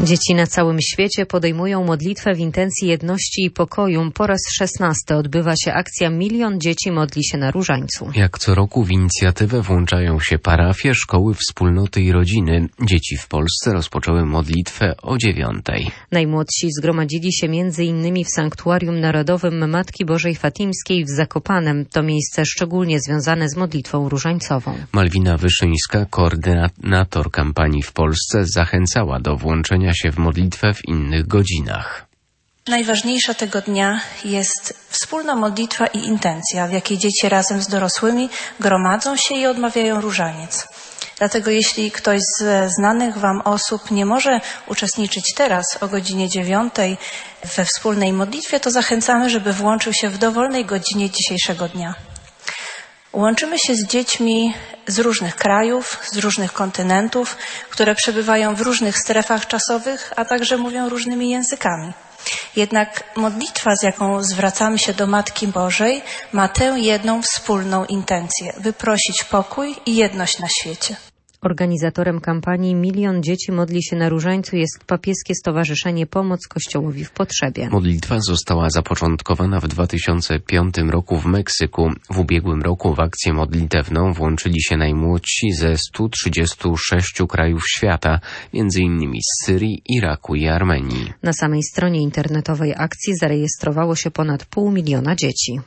Dzieci na całym świecie podejmują modlitwę w intencji jedności i pokoju. Po raz 16 odbywa się akcja Milion Dzieci Modli się na Różańcu. Jak co roku w inicjatywę włączają się parafie, szkoły, wspólnoty i rodziny. Dzieci w Polsce rozpoczęły modlitwę o 9:00. Najmłodsi zgromadzili się m.in. w Sanktuarium Narodowym Matki Bożej Fatimskiej w Zakopanem. To miejsce szczególnie związane z modlitwą różańcową. Malwina Wyszyńska, koordynator kampanii w Polsce, zachęcała do włączenia się w modlitwę w innych godzinach. Najważniejsza tego dnia jest wspólna modlitwa i intencja, w jakiej dzieci razem z dorosłymi gromadzą się i odmawiają różaniec. Dlatego jeśli ktoś ze znanych Wam osób nie może uczestniczyć teraz o godzinie 9:00 we wspólnej modlitwie, to zachęcamy, żeby włączył się w dowolnej godzinie dzisiejszego dnia. Łączymy się z dziećmi z różnych krajów, z różnych kontynentów, które przebywają w różnych strefach czasowych, a także mówią różnymi językami. Jednak modlitwa, z jaką zwracamy się do Matki Bożej, ma tę jedną wspólną intencję – wyprosić pokój i jedność na świecie. Organizatorem kampanii Milion Dzieci Modli się na Różańcu jest Papieskie Stowarzyszenie Pomoc Kościołowi w Potrzebie. Modlitwa została zapoczątkowana w 2005 roku w Meksyku. W ubiegłym roku w akcję modlitewną włączyli się najmłodsi ze 136 krajów świata, m.in. z Syrii, Iraku i Armenii. Na samej stronie internetowej akcji zarejestrowało się ponad 500 000 dzieci.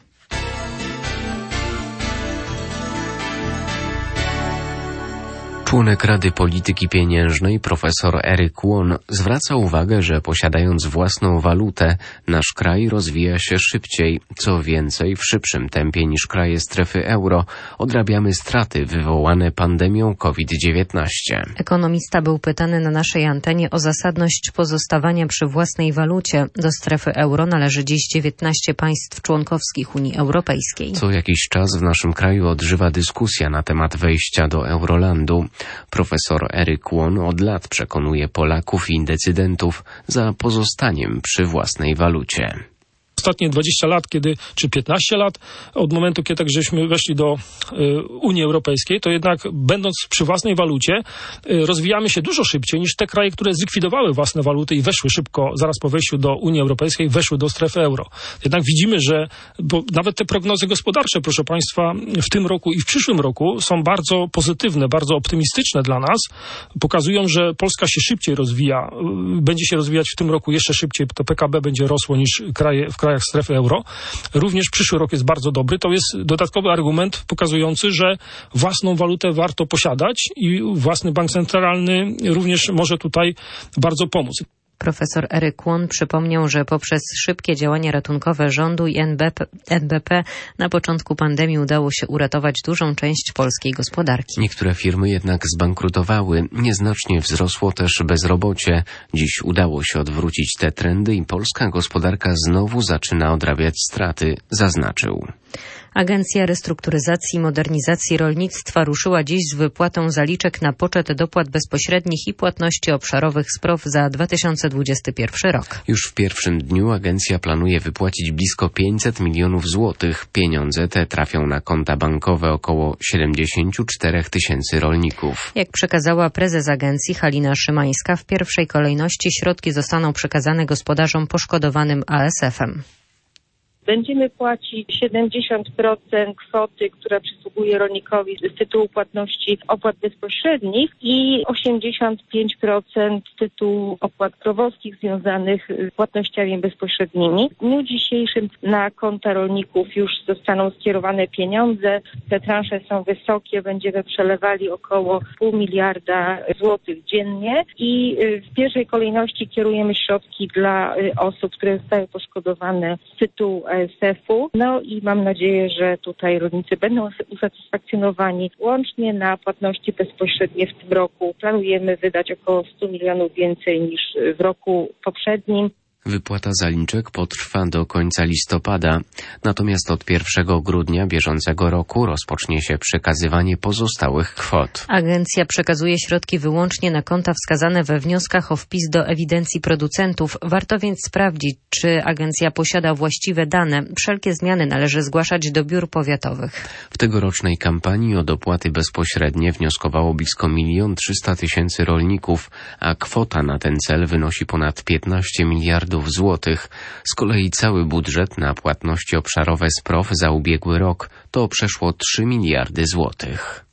Członek Rady Polityki Pieniężnej profesor Eric Kwon zwraca uwagę, że posiadając własną walutę, nasz kraj rozwija się szybciej. Co więcej, w szybszym tempie niż kraje strefy euro odrabiamy straty wywołane pandemią COVID-19. Ekonomista był pytany na naszej antenie o zasadność pozostawania przy własnej walucie. Do strefy euro należy dziś 19 państw członkowskich Unii Europejskiej. Co jakiś czas w naszym kraju odżywa dyskusja na temat wejścia do Eurolandu. Profesor Eric Kwon od lat przekonuje Polaków i decydentów za pozostaniem przy własnej walucie. Ostatnie 20 lat, czy 15 lat od momentu, kiedy tak żeśmy weszli do Unii Europejskiej, to jednak będąc przy własnej walucie rozwijamy się dużo szybciej niż te kraje, które zlikwidowały własne waluty i weszły szybko, zaraz po wejściu do Unii Europejskiej, weszły do strefy euro. Jednak widzimy, że nawet te prognozy gospodarcze, proszę Państwa, w tym roku i w przyszłym roku są bardzo pozytywne, bardzo optymistyczne dla nas. Pokazują, że Polska się szybciej rozwija, będzie się rozwijać w tym roku jeszcze szybciej, to PKB będzie rosło niż w krajach strefy euro. Również przyszły rok jest bardzo dobry. To jest dodatkowy argument pokazujący, że własną walutę warto posiadać i własny bank centralny również może tutaj bardzo pomóc. Profesor Eric Kwon przypomniał, że poprzez szybkie działania ratunkowe rządu i NBP na początku pandemii udało się uratować dużą część polskiej gospodarki. Niektóre firmy jednak zbankrutowały. Nieznacznie wzrosło też bezrobocie. Dziś udało się odwrócić te trendy i polska gospodarka znowu zaczyna odrabiać straty, zaznaczył. Agencja Restrukturyzacji i Modernizacji Rolnictwa ruszyła dziś z wypłatą zaliczek na poczet dopłat bezpośrednich i płatności obszarowych z PROW za 2021 rok. Już w pierwszym dniu agencja planuje wypłacić blisko 500 milionów złotych. Pieniądze te trafią na konta bankowe około 74 000 rolników. Jak przekazała prezes agencji Halina Szymańska, w pierwszej kolejności środki zostaną przekazane gospodarzom poszkodowanym ASF-em. Będziemy płacić 70% kwoty, która przysługuje rolnikowi z tytułu płatności opłat bezpośrednich i 85% z tytułu opłat prowozkich związanych z płatnościami bezpośrednimi. W dniu dzisiejszym na konta rolników już zostaną skierowane pieniądze. Te transze są wysokie, będziemy przelewali około 0,5 miliarda złotych dziennie i w pierwszej kolejności kierujemy środki dla osób, które zostały poszkodowane z tytułu ASF-u. No i mam nadzieję, że tutaj rolnicy będą usatysfakcjonowani. Łącznie na płatności bezpośrednie w tym roku planujemy wydać około 100 milionów więcej niż w roku poprzednim. Wypłata zaliczek potrwa do końca listopada, natomiast od 1 grudnia bieżącego roku rozpocznie się przekazywanie pozostałych kwot. Agencja przekazuje środki wyłącznie na konta wskazane we wnioskach o wpis do ewidencji producentów. Warto więc sprawdzić, czy agencja posiada właściwe dane. Wszelkie zmiany należy zgłaszać do biur powiatowych. W tegorocznej kampanii o dopłaty bezpośrednie wnioskowało blisko 1 300 000 rolników, a kwota na ten cel wynosi ponad 15 miliardów złotych. Z kolei cały budżet na płatności obszarowe z PROW za ubiegły rok to przeszło 3 miliardy złotych.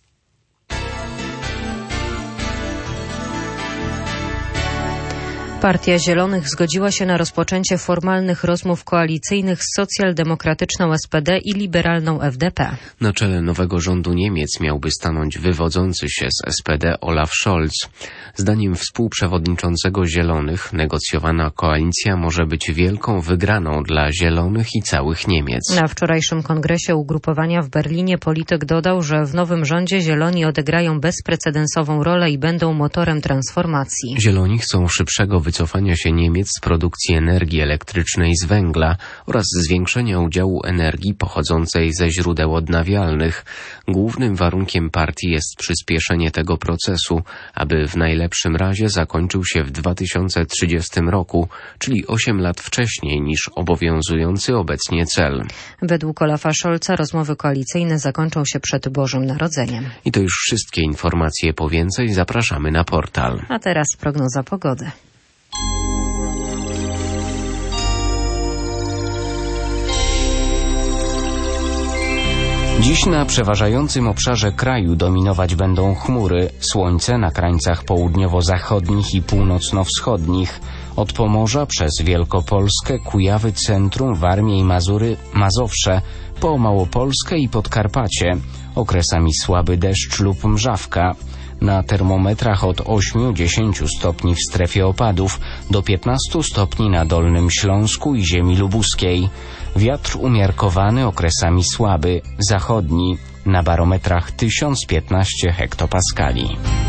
Partia Zielonych zgodziła się na rozpoczęcie formalnych rozmów koalicyjnych z socjaldemokratyczną SPD i liberalną FDP. Na czele nowego rządu Niemiec miałby stanąć wywodzący się z SPD Olaf Scholz. Zdaniem współprzewodniczącego Zielonych negocjowana koalicja może być wielką wygraną dla Zielonych i całych Niemiec. Na wczorajszym kongresie ugrupowania w Berlinie polityk dodał, że w nowym rządzie Zieloni odegrają bezprecedensową rolę i będą motorem transformacji. Zieloni chcą szybszego wycofania się Niemiec z produkcji energii elektrycznej z węgla oraz zwiększenia udziału energii pochodzącej ze źródeł odnawialnych. Głównym warunkiem partii jest przyspieszenie tego procesu, aby w najlepszym razie zakończył się w 2030 roku, czyli 8 lat wcześniej niż obowiązujący obecnie cel. Według Olafa Scholza rozmowy koalicyjne zakończą się przed Bożym Narodzeniem. I to już wszystkie informacje. Po więcej zapraszamy na portal. A teraz prognoza pogody. Dziś na przeważającym obszarze kraju dominować będą chmury, słońce na krańcach południowo-zachodnich i północno-wschodnich. Od Pomorza przez Wielkopolskę, Kujawy, Centrum, Warmię i Mazury, Mazowsze, po Małopolskę i Podkarpacie. Okresami słaby deszcz lub mrzawka. Na termometrach od 8-10 stopni w strefie opadów do 15 stopni na Dolnym Śląsku i ziemi lubuskiej. Wiatr umiarkowany, okresami słaby, zachodni, na barometrach 1015 hektopaskali.